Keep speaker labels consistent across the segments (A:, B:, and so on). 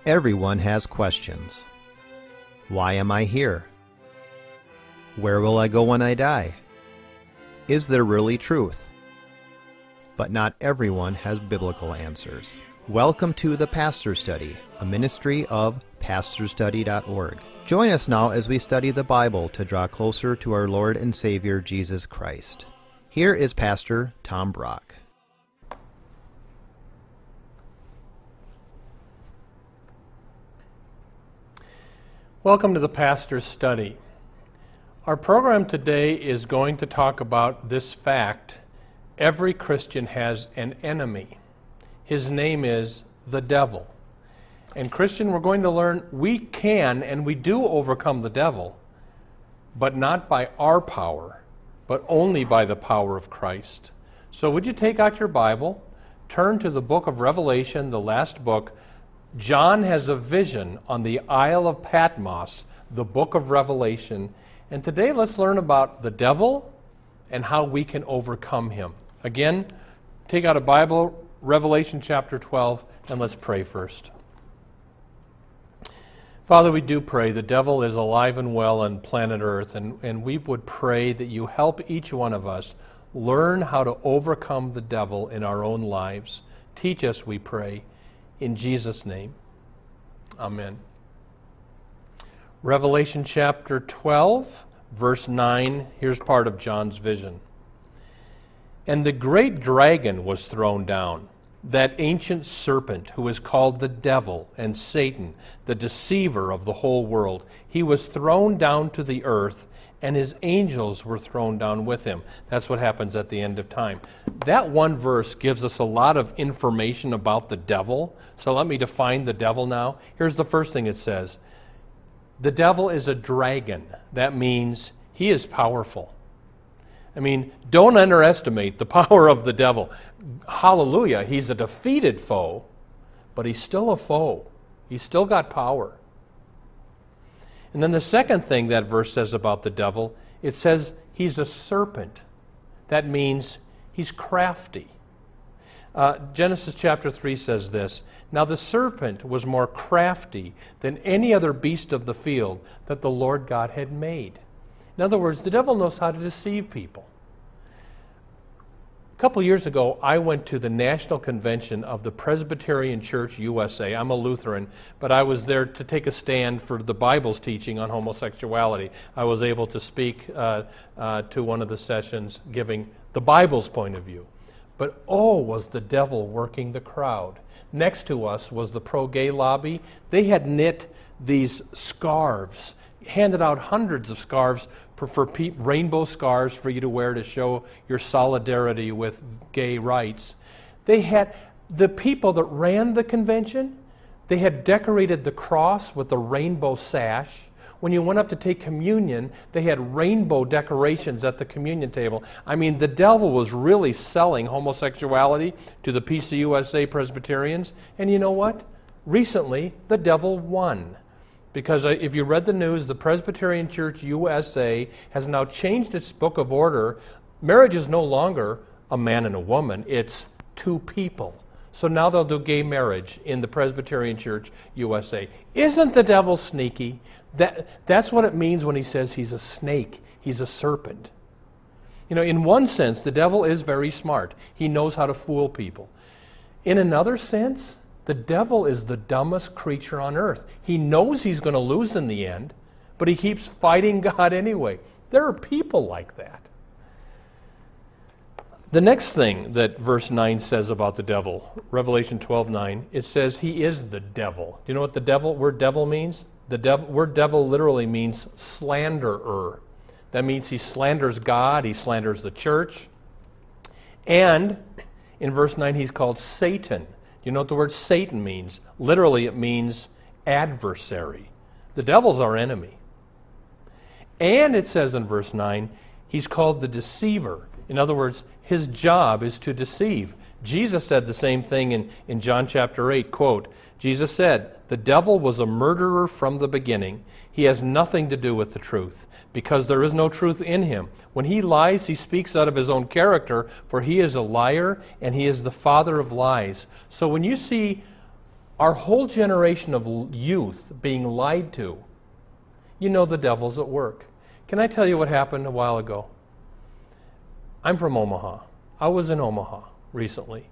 A: Everyone has questions. Why am I here? Where will I go when I die? Is there really truth? But not everyone has biblical answers. Welcome to the Pastor Study, a ministry of pastorstudy.org. Join us now as we study the Bible to draw closer to our Lord and Savior Jesus Christ. Here is Pastor Tom Brock.
B: Welcome to the Pastor's Study. Our program today is going to talk about this fact: every Christian has an enemy. His name is the devil. And Christian, we're going to learn we can and we do overcome the devil, but not by our power, but only by the power of Christ. So would you take out your Bible, turn to the book of Revelation, the last book. John has a vision on the Isle of Patmos, the book of Revelation. And today let's learn about the devil and how we can overcome him. Again, take out a Bible, Revelation chapter 12, and let's pray first. Father, we do pray. The devil is alive and well on planet Earth, and we would pray that you help each one of us learn how to overcome the devil in our own lives. Teach us, we pray. In Jesus' name, amen. Revelation chapter 12, verse 9, here's part of John's vision. And the great dragon was thrown down, that ancient serpent who is called the devil and Satan, the deceiver of the whole world. He was thrown down to the earth, and his angels were thrown down with him. That's what happens at the end of time. That one verse gives us a lot of information about the devil. So let me define the devil now. Here's the first thing it says. The devil is a dragon. That means he is powerful. I mean, don't underestimate the power of the devil. Hallelujah, he's a defeated foe, but he's still a foe. He's still got power. And then the second thing that verse says about the devil, it says he's a serpent. That means he's crafty. Genesis chapter 3 says this, Now the serpent was more crafty than any other beast of the field that the Lord God had made. In other words, the devil knows how to deceive people. A couple years ago, I went to the National Convention of the Presbyterian Church USA. I'm a Lutheran, but I was there to take a stand for the Bible's teaching on homosexuality. I was able to speak to one of the sessions giving the Bible's point of view. But was the devil working the crowd. Next to us was the pro-gay lobby. They had knit these scarves, handed out hundreds of scarves for rainbow scarves for you to wear to show your solidarity with gay rights. They had the people that ran the convention, they had decorated the cross with a rainbow sash. When you went up to take communion, they had rainbow decorations at the communion table. I mean, the devil was really selling homosexuality to the PCUSA Presbyterians. And you know what? Recently, the devil won. Because if you read the news, the Presbyterian Church USA has now changed its book of order. Marriage is no longer a man and a woman, it's two people. So now they'll do gay marriage in the Presbyterian Church USA. Isn't the devil sneaky? That's what it means when he says he's a snake, he's a serpent. You know, in one sense, the devil is very smart. He knows how to fool people. In another sense, the devil is the dumbest creature on earth. He knows he's going to lose in the end, but he keeps fighting God anyway. There are people like that. The next thing that verse 9 says about the devil, Revelation 12:9, it says he is the devil. Do you know what the word devil means? The word devil literally means slanderer. That means he slanders God, he slanders the church. And in verse 9 he's called Satan. You know what the word Satan means? Literally, it means adversary. The devil's our enemy. And it says in verse 9, he's called the deceiver. In other words, his job is to deceive. Jesus said the same thing in John chapter 8, quote, Jesus said, "The devil was a murderer from the beginning. He has nothing to do with the truth, because there is no truth in him. When he lies, he speaks out of his own character, for he is a liar and he is the father of lies." So when you see our whole generation of youth being lied to, you know the devil's at work. Can I tell you what happened a while ago? I'm from Omaha. I was in Omaha recently.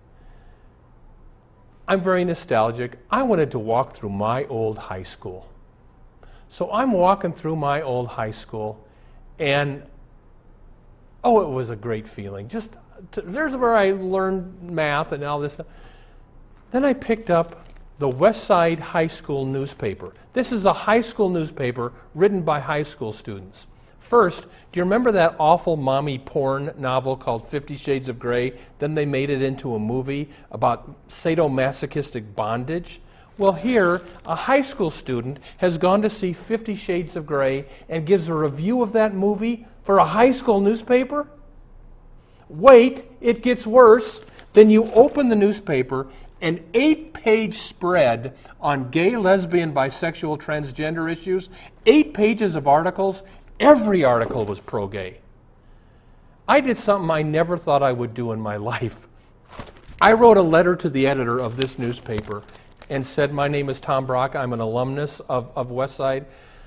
B: I'm very nostalgic. I wanted to walk through my old high school. So I'm walking through my old high school, and it was a great feeling. There's where I learned math and all this stuff. Then I picked up the West Side High School newspaper. This is a high school newspaper written by high school students. First, do you remember that awful mommy porn novel called 50 Shades of Grey? Then they made it into a movie about sadomasochistic bondage. Well, here, a high school student has gone to see 50 Shades of Grey and gives a review of that movie for a high school newspaper? Wait, it gets worse. Then you open the newspaper, an 8-page spread on gay, lesbian, bisexual, transgender issues, 8 pages of articles. Every article was pro-gay. I did something I never thought I would do in my life. I wrote a letter to the editor of this newspaper and said, my name is Tom Brock, I'm an alumnus of Westside.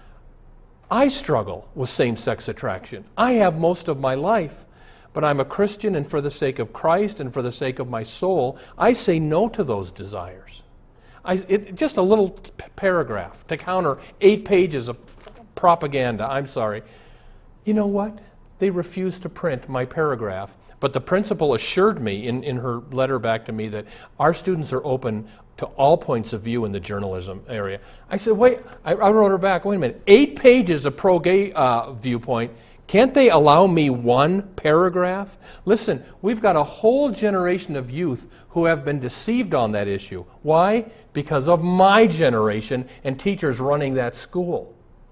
B: I struggle with same-sex attraction. I have most of my life, but I'm a Christian, and for the sake of Christ and for the sake of my soul, I say no to those desires. Just a little paragraph to counter 8 pages of propaganda. I'm sorry. You know what? They refused to print my paragraph, but the principal assured me in her letter back to me that our students are open to all points of view in the journalism area. I said, wait, I wrote her back, wait a minute, 8 pages of pro-gay viewpoint. Can't they allow me 1 paragraph? Listen, we've got a whole generation of youth who have been deceived on that issue. Why? Because of my generation and teachers running that school.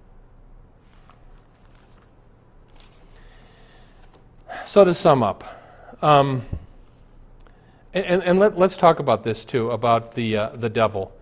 B: So to sum up, let's talk about this too, about the devil.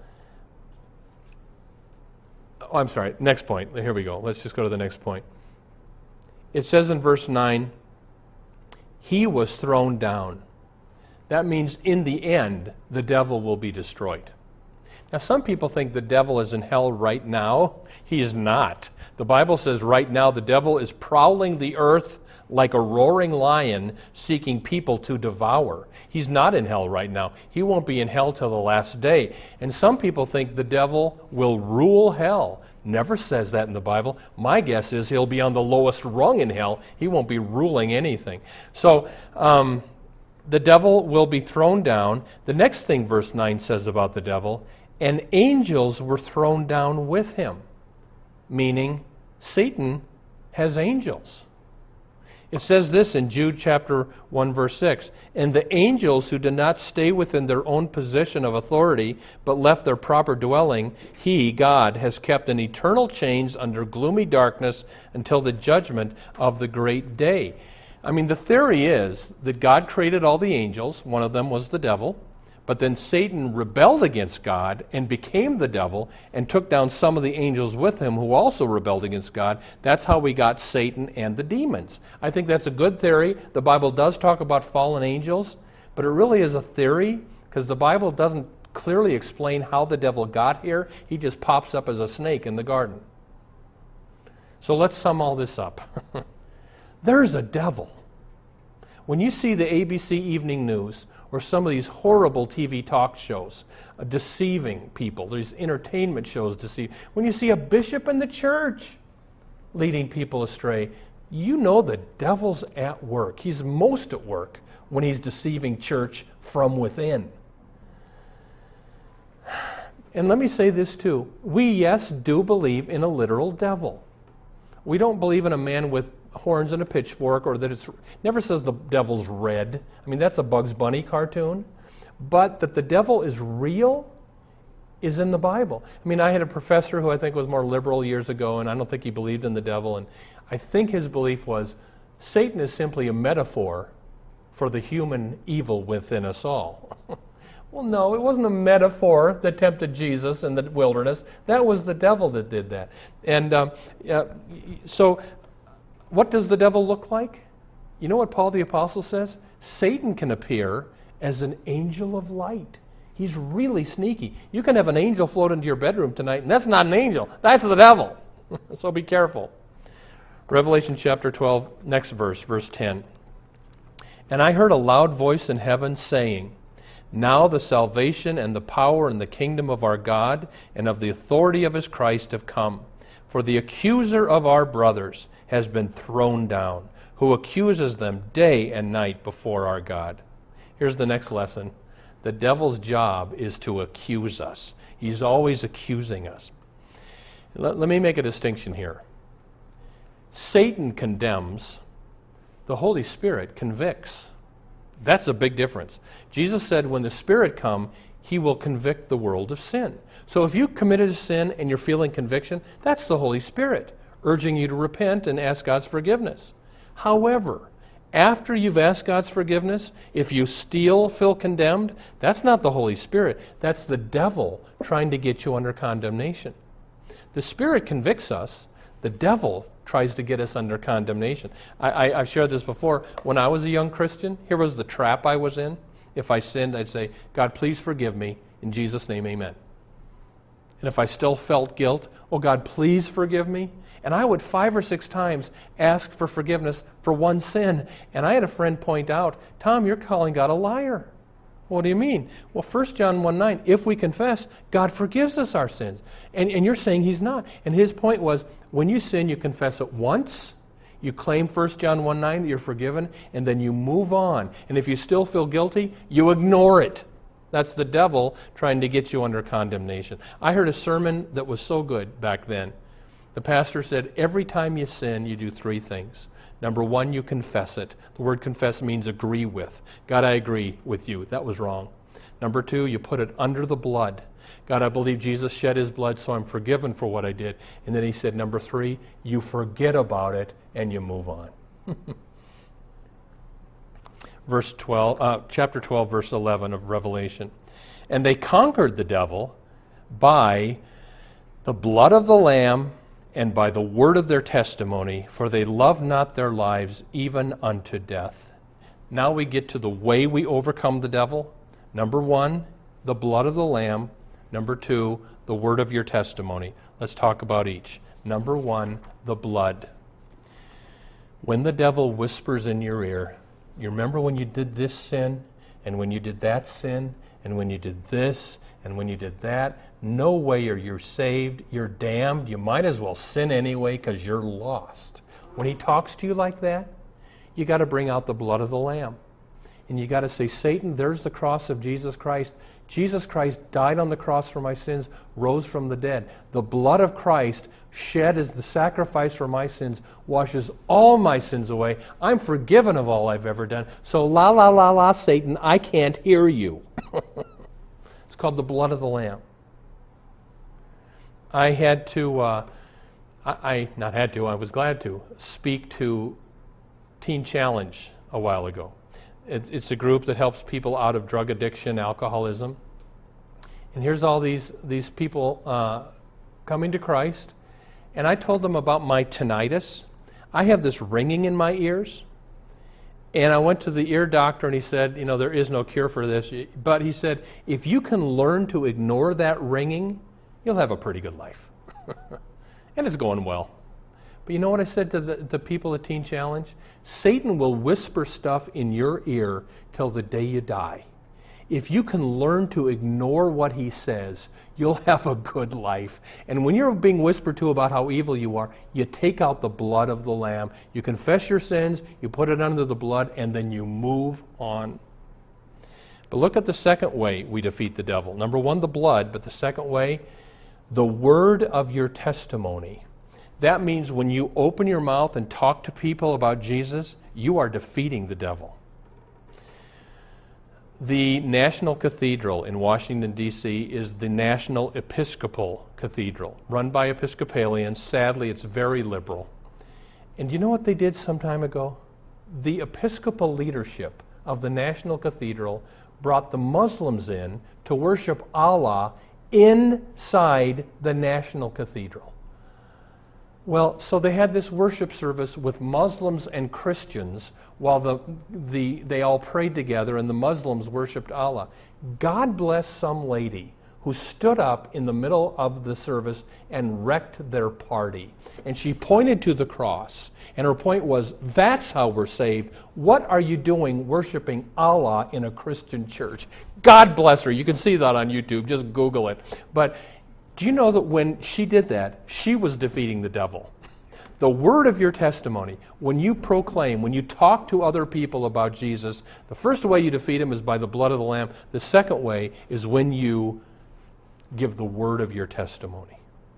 B: Oh, I'm sorry, next point. Here we go. Let's just go to the next point. It says in verse 9, he was thrown down. That means in the end, the devil will be destroyed. Now, some people think the devil is in hell right now. He is not. The Bible says right now the devil is prowling the earth like a roaring lion seeking people to devour. He's not in hell right now. He won't be in hell till the last day. And some people think the devil will rule hell. Never says that in the Bible. My guess is he'll be on the lowest rung in hell. He won't be ruling anything. So the devil will be thrown down. The next thing verse 9 says about the devil, and angels were thrown down with him, meaning Satan has angels. It says this in Jude chapter 1, verse 6, and the angels who did not stay within their own position of authority, but left their proper dwelling, he, God, has kept in eternal chains under gloomy darkness until the judgment of the great day. I mean, the theory is that God created all the angels. One of them was the devil. But then Satan rebelled against God and became the devil and took down some of the angels with him who also rebelled against God. That's how we got Satan and the demons. I think that's a good theory. The Bible does talk about fallen angels, but it really is a theory because the Bible doesn't clearly explain how the devil got here. He just pops up as a snake in the garden. So let's sum all this up. There's a devil. When you see the ABC Evening News or some of these horrible TV talk shows deceiving people, these entertainment shows deceive. When you see a bishop in the church leading people astray, you know the devil's at work. He's most at work when he's deceiving church from within. And let me say this too. We, yes, do believe in a literal devil. We don't believe in a man with horns and a pitchfork, or that it never says the devil's red. I mean, that's a Bugs Bunny cartoon. But that the devil is real is in the Bible. I mean, I had a professor who I think was more liberal years ago, and I don't think he believed in the devil. And I think his belief was Satan is simply a metaphor for the human evil within us all. Well, no, it wasn't a metaphor that tempted Jesus in the wilderness. That was the devil that did that. And so what does the devil look like? You know what Paul the Apostle says? Satan can appear as an angel of light. He's really sneaky. You can have an angel float into your bedroom tonight, and that's not an angel. That's the devil. So be careful. Revelation chapter 12, next verse, verse 10. And I heard a loud voice in heaven saying, now the salvation and the power and the kingdom of our God and of the authority of his Christ have come. For the accuser of our brothers has been thrown down, who accuses them day and night before our God. Here's the next lesson. The devil's job is to accuse us. He's always accusing us. Let me make a distinction here. Satan condemns. The Holy Spirit convicts. That's a big difference. Jesus said when the Spirit comes, he will convict the world of sin. So if you committed a sin and you're feeling conviction, that's the Holy Spirit urging you to repent and ask God's forgiveness. However, after you've asked God's forgiveness, if you still feel condemned, that's not the Holy Spirit. That's the devil trying to get you under condemnation. The Spirit convicts us. The devil tries to get us under condemnation. I've shared this before. When I was a young Christian, here was the trap I was in. If I sinned, I'd say, God, please forgive me. In Jesus' name, amen. And if I still felt guilt, oh, God, please forgive me. And I would 5 or 6 times ask for forgiveness for one sin. And I had a friend point out, Tom, you're calling God a liar. What do you mean? Well, 1 John 1:9, if we confess, God forgives us our sins. And you're saying he's not. And his point was, when you sin, you confess it once, you claim 1 John 1:9 that you're forgiven, and then you move on. And if you still feel guilty, you ignore it. That's the devil trying to get you under condemnation. I heard a sermon that was so good back then. The pastor said, every time you sin, you do 3 things. Number 1, you confess it. The word confess means agree with. God, I agree with you. That was wrong. Number 2, you put it under the blood. God, I believe Jesus shed his blood, so I'm forgiven for what I did. And then he said, number 3, you forget about it and you move on. Chapter 12, verse 11 of Revelation. And they conquered the devil by the blood of the Lamb and by the word of their testimony, for they loved not their lives even unto death. Now we get to the way we overcome the devil. Number 1, the blood of the Lamb. Number 2, the word of your testimony. Let's talk about each. Number 1, the blood. When the devil whispers in your ear, you remember when you did this sin, and when you did that sin, and when you did this, and when you did that, no way are you saved, you're damned, you might as well sin anyway because you're lost. When he talks to you like that, you got to bring out the blood of the Lamb. And you got to say, Satan, there's the cross of Jesus Christ. Jesus Christ died on the cross for my sins, rose from the dead. The blood of Christ shed as the sacrifice for my sins washes all my sins away. I'm forgiven of all I've ever done. So la, Satan, I can't hear you. It's called the blood of the Lamb. I had to, I was glad to speak to Teen Challenge a while ago. It's a group that helps people out of drug addiction, alcoholism. And here's all these people coming to Christ. And I told them about my tinnitus. I have this ringing in my ears. And I went to the ear doctor and he said, there is no cure for this. But he said, if you can learn to ignore that ringing, you'll have a pretty good life. And it's going well. But you know what I said to the people at Teen Challenge? Satan will whisper stuff in your ear till the day you die. If you can learn to ignore what he says, you'll have a good life. And when you're being whispered to about how evil you are, you take out the blood of the Lamb. You confess your sins, you put it under the blood, and then you move on. But look at the second way we defeat the devil. Number 1, the blood, but the second way, the word of your testimony. That means when you open your mouth and talk to people about Jesus, you are defeating the devil. The National Cathedral in Washington, D.C. is the National Episcopal Cathedral, run by Episcopalians. Sadly, it's very liberal. And you know what they did some time ago? The Episcopal leadership of the National Cathedral brought the Muslims in to worship Allah inside the National Cathedral. Well, so they had this worship service with Muslims and Christians while they all prayed together and the Muslims worshiped Allah. God bless some lady who stood up in the middle of the service and wrecked their party. And she pointed to the cross. And her point was, that's how we're saved. What are you doing worshiping Allah in a Christian church? God bless her. You can see that on YouTube. Just Google it. But do you know that when she did that, she was defeating the devil? The word of your testimony, when you proclaim, when you talk to other people about Jesus, the first way you defeat him is by the blood of the Lamb. The second way is when you give the word of your testimony.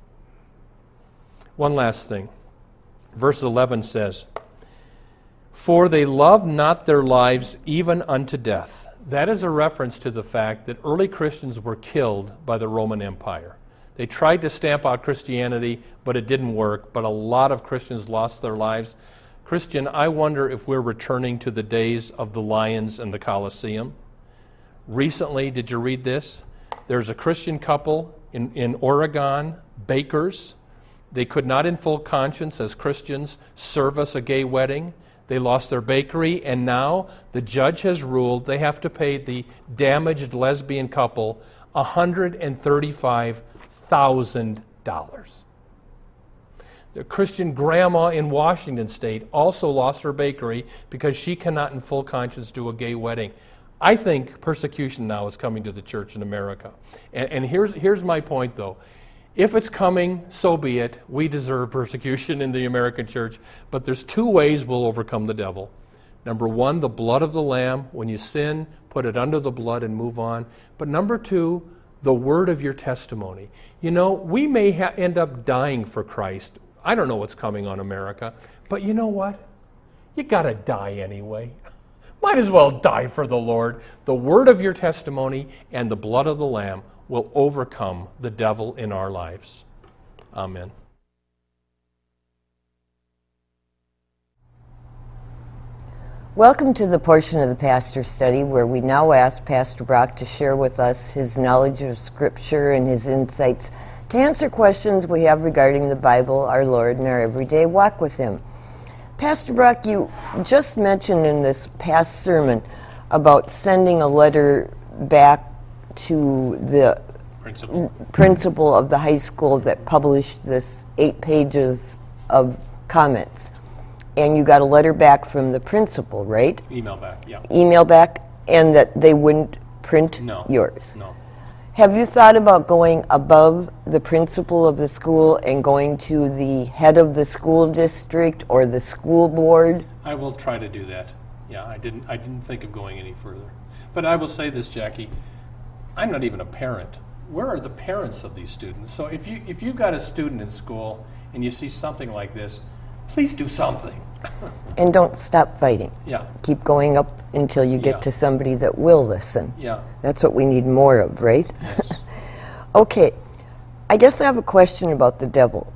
B: One last thing. Verse 11 says, "For they love not their lives even unto death." That is a reference to the fact that early Christians were killed by the Roman Empire. They tried to stamp out Christianity, but it didn't work. But a lot of Christians lost their lives. Christian, I wonder if we're returning to the days of the lions and the Colosseum. Recently, did you read this? There's a Christian couple in Oregon, bakers. They could not in full conscience as Christians service a gay wedding. They lost their bakery, and now the judge has ruled they have to pay the damaged lesbian couple $135,000. The Christian grandma in Washington State also lost her bakery because she cannot in full conscience do a gay wedding. I think persecution now is coming to the church in America. And here's my point, though. If it's coming, so be it. We deserve persecution in the American church. But there's two ways we'll overcome the devil. Number one, the blood of the Lamb. When you sin, put it under the blood and move on. But number two, the word of your testimony. You know, we may end up dying for Christ. I don't know what's coming on America. But you know what? You got to die anyway. Might as well die for the Lord. The word of your testimony and the blood of the Lamb will overcome the devil in our lives. Amen.
C: Welcome to the portion of the Pastor Study where we now ask Pastor Brock to share with us his knowledge of Scripture and his insights to answer questions we have regarding the Bible, our Lord, and our everyday walk with Him. Pastor Brock, you just mentioned in this past sermon about sending a letter back to the principal of the high school that published this 8 pages of comments. And you got a letter back from the principal, right?
B: Email back, yeah.
C: Email back, and that they wouldn't print yours.
B: No.
C: Have you thought about going above the principal of the school and going to the head of the school district or the school board?
B: I will try to do that. Yeah, I didn't think of going any further. But I will say this, Jackie, I'm not even a parent. Where are the parents of these students? So if you've got a student in school and you see something like this, please do something.
C: And don't stop fighting.
B: Yeah.
C: Keep going up until you get to somebody that will listen.
B: Yeah.
C: That's what we need more of, right?
B: Yes.
C: Okay. I guess I have a question about the devil.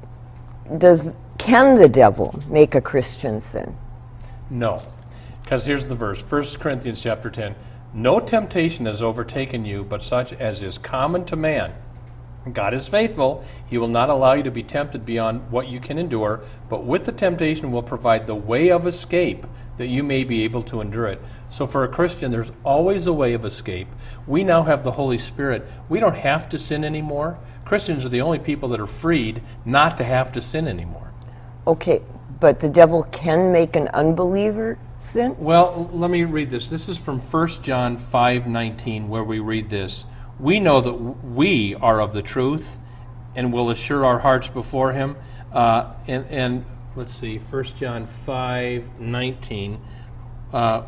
C: Can the devil make a Christian sin?
B: No. Because here's the verse, 1 Corinthians chapter 10. No temptation has overtaken you, but such as is common to man. God is faithful. He will not allow you to be tempted beyond what you can endure, but with the temptation will provide the way of escape that you may be able to endure it. So for a Christian, there's always a way of escape. We now have the Holy Spirit. We don't have to sin anymore. Christians are the only people that are freed not to have to sin anymore.
C: Okay, but the devil can make an unbeliever sin?
B: Well, let me read this. This is from 1 John 5:19, where we read this. We know that we are of the truth and will assure our hearts before Him. And let's see, 1 John 5:19. I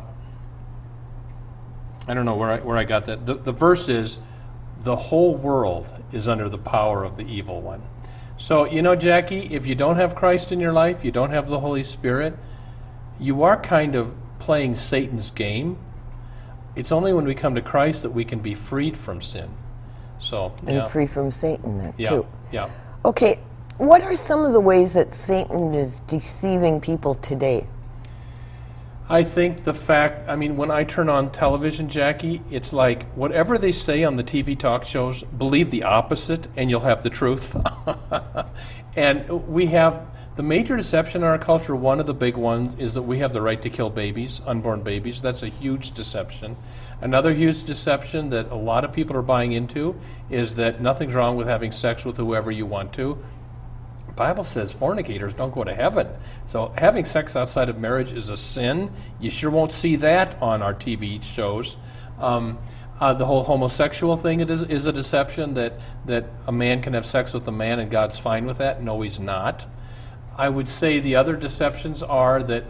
B: don't know where I got that. The verse is, the whole world is under the power of the evil one. So, you know, Jackie, if you don't have Christ in your life, you don't have the Holy Spirit, you are kind of playing Satan's game. It's only when we come to Christ that we can be freed from sin. So,
C: and free from Satan then, too.
B: Yeah.
C: Okay, what are some of the ways that Satan is deceiving people today?
B: I think the fact, when I turn on television, Jackie, it's like whatever they say on the TV talk shows, believe the opposite and you'll have the truth. And we have The major deception in our culture, one of the big ones, is that we have the right to kill babies, unborn babies. That's a huge deception. Another huge deception that a lot of people are buying into is that nothing's wrong with having sex with whoever you want to. The Bible says fornicators don't go to heaven. So having sex outside of marriage is a sin. You sure won't see that on our TV shows. The whole homosexual thing is a deception, that a man can have sex with a man and God's fine with that. No, he's not. I would say the other deceptions are that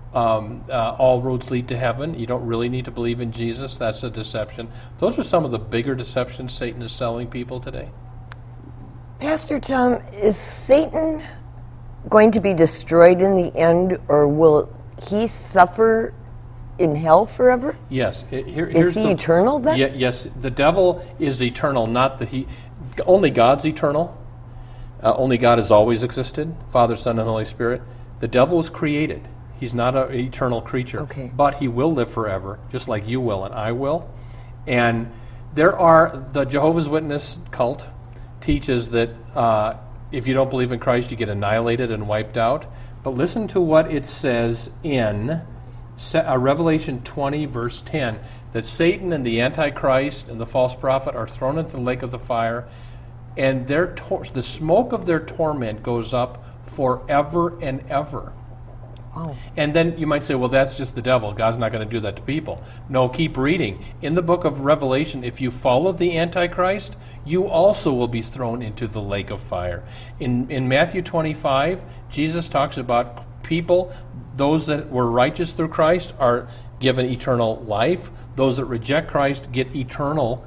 B: all roads lead to heaven. You don't really need to believe in Jesus. That's a deception. Those are some of the bigger deceptions Satan is selling people today.
C: Pastor Tom, is Satan going to be destroyed in the end, or will he suffer in hell forever?
B: Yes.
C: Is he eternal then?
B: Yes. The devil is eternal, not that only God's eternal. Only God has always existed, Father, Son, and Holy Spirit. The devil was created. He's not an eternal creature.
C: Okay.
B: But he will live forever, just like you will and I will. And the Jehovah's Witness cult teaches that if you don't believe in Christ, you get annihilated and wiped out. But listen to what it says in Revelation 20, verse 10, that Satan and the Antichrist and the false prophet are thrown into the lake of the fire, and the smoke of their torment goes up forever and ever.
C: Wow.
B: And then you might say, well, that's just the devil. God's not going to do that to people. No, keep reading. In the book of Revelation, if you follow the Antichrist, you also will be thrown into the lake of fire. In Matthew 25, Jesus talks about people, those that were righteous through Christ are given eternal life. Those that reject Christ get eternal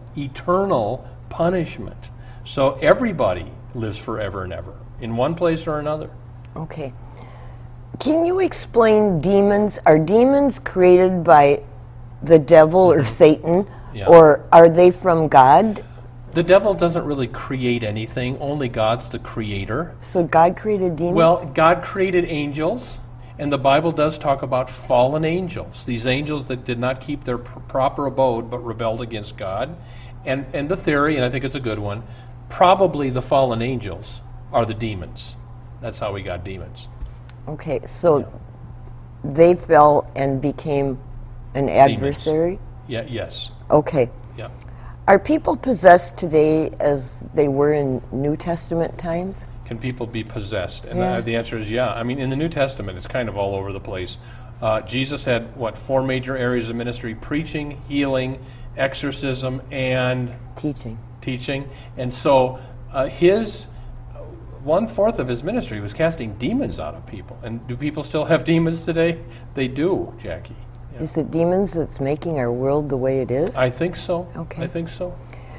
B: punishment. So everybody lives forever and ever, in one place or another.
C: Okay. Can you explain demons? Are demons created by the devil or Satan, or are they from God?
B: The devil doesn't really create anything. Only God's the creator.
C: So God created demons?
B: Well, God created angels, and the Bible does talk about fallen angels, these angels that did not keep their proper abode but rebelled against God. And the theory, and I think it's a good one, probably the fallen angels are the demons. That's how we got demons.
C: Okay, so they fell and became an adversary?
B: Yes.
C: Okay.
B: Yeah.
C: Are people possessed today as they were in New Testament times?
B: Can people be possessed? And
C: Yeah.
B: the answer is yeah. I mean, in the New Testament, it's kind of all over the place. Jesus had, 4 major areas of ministry: preaching, healing, exorcism, and
C: Teaching.
B: And so his 1/4 of his ministry was casting demons out of people. And do people still have demons today? They do, Jackie. Yeah.
C: Is it demons that's making our world the way it is?
B: I think so.
C: Okay.
B: I think so.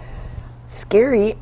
C: Scary.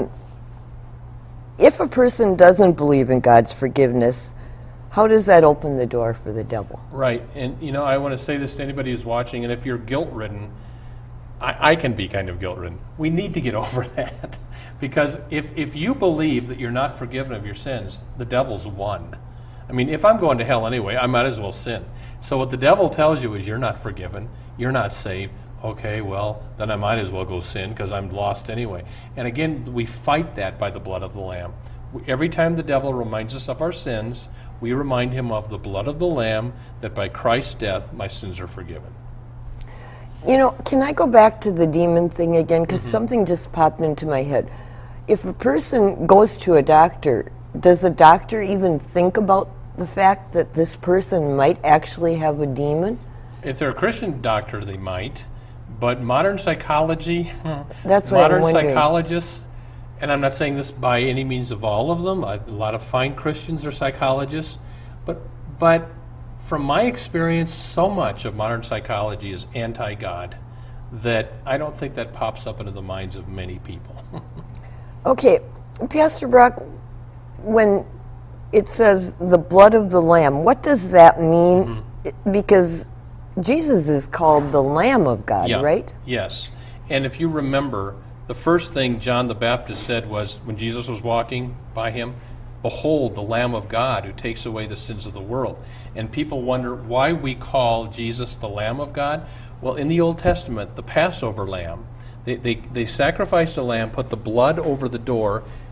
C: If a person doesn't believe in God's forgiveness, how does that open the door for the devil?
B: Right. And, I want to say this to anybody who's watching, and if you're guilt-ridden, I can be kind of guilt-ridden. We need to get over that. Because if you believe that you're not forgiven of your sins, the devil's won. I mean, if I'm going to hell anyway, I might as well sin. So what the devil tells you is you're not forgiven, you're not saved. Okay, well, then I might as well go sin because I'm lost anyway. And again, we fight that by the blood of the Lamb. Every time the devil reminds us of our sins, we remind him of the blood of the Lamb, that by Christ's death, my sins are forgiven.
C: Can I go back to the demon thing again? Because something just popped into my head. If a person goes to a doctor, does the doctor even think about the fact that this person might actually have a demon?
B: If they're a Christian doctor, they might. But modern psychology,
C: That's what I'm wondering.
B: psychologists, and I'm not saying this by any means of all of them, a lot of fine Christians are psychologists, but from my experience, so much of modern psychology is anti-God that I don't think that pops up into the minds of many people.
C: Okay, Pastor Brock, when it says the blood of the Lamb, what does that mean? Because Jesus is called the Lamb of God, right?
B: Yes. And if you remember, the first thing John the Baptist said was, when Jesus was walking by him, "Behold, the Lamb of God who takes away the sins of the world." And people wonder why we call Jesus the Lamb of God. Well, in the Old Testament, the Passover lamb, they sacrificed a lamb, put the blood over the door,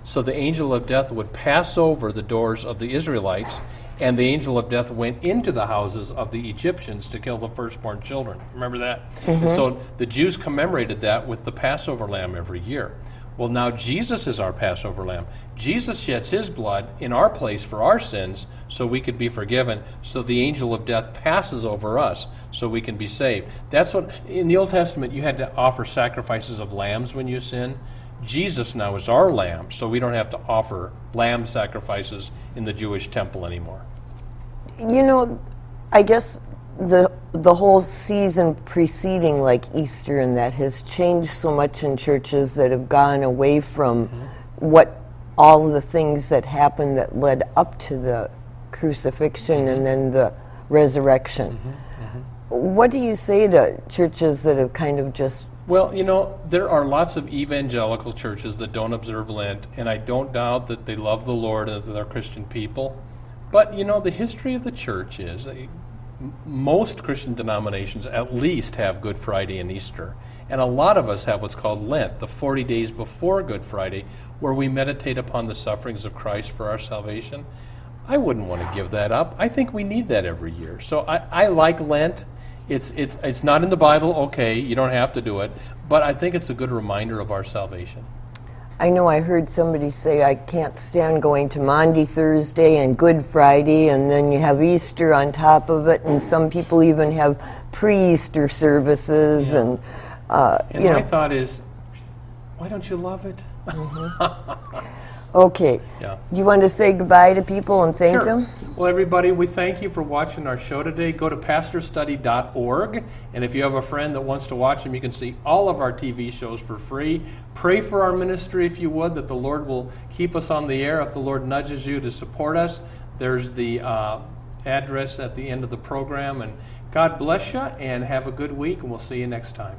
B: So the angel of death would pass over the doors of the Israelites, and the angel of death went into the houses of the Egyptians to kill the firstborn children. Remember that? And so the Jews commemorated that with the Passover lamb every year. Well, now Jesus is our Passover lamb. Jesus sheds his blood in our place for our sins so we could be forgiven. So the angel of death passes over us so we can be saved. That's what, in the Old Testament, you had to offer sacrifices of lambs when you sin. Jesus now is our lamb, so we don't have to offer lamb sacrifices in the Jewish temple anymore.
C: You know, I guess the whole season preceding, like Easter, and that has changed so much in churches that have gone away from what all the things that happened that led up to the crucifixion and then the resurrection. What do you say to churches that have kind of just...
B: Well, you know, there are lots of evangelical churches that don't observe Lent, and I don't doubt that they love the Lord and that they're Christian people. But, you know, the history of the church is most Christian denominations at least have Good Friday and Easter. And a lot of us have what's called Lent, the 40 days before Good Friday, where we meditate upon the sufferings of Christ for our salvation. I wouldn't want to give that up. I think we need that every year. So I like Lent. It's not in the Bible, okay, you don't have to do it, but I think it's a good reminder of our salvation.
C: I know I heard somebody say, I can't stand going to Maundy Thursday and Good Friday, and then you have Easter on top of it, and some people even have pre-Easter services.
B: Yeah.
C: And
B: my thought is, why don't you love it?
C: Okay.
B: Yeah.
C: You want to say goodbye to people and thank them?
B: Well, everybody, we thank you for watching our show today. Go to pastorstudy.org, and if you have a friend that wants to watch them, you can see all of our TV shows for free. Pray for our ministry, if you would, that the Lord will keep us on the air. If the Lord nudges you to support us, there's the address at the end of the program. And God bless you, and have a good week, and we'll see you next time.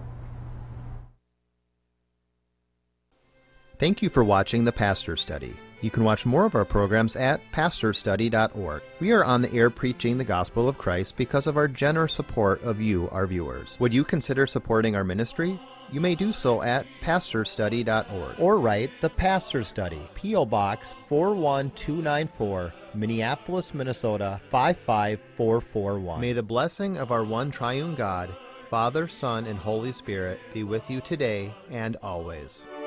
A: Thank you for watching The Pastor Study. You can watch more of our programs at pastorstudy.org. We are on the air preaching the gospel of Christ because of our generous support of you, our viewers. Would you consider supporting our ministry? You may do so at pastorstudy.org. Or write The Pastor Study, P.O. Box 41294, Minneapolis, Minnesota 55441. May the blessing of our one triune God, Father, Son, and Holy Spirit be with you today and always.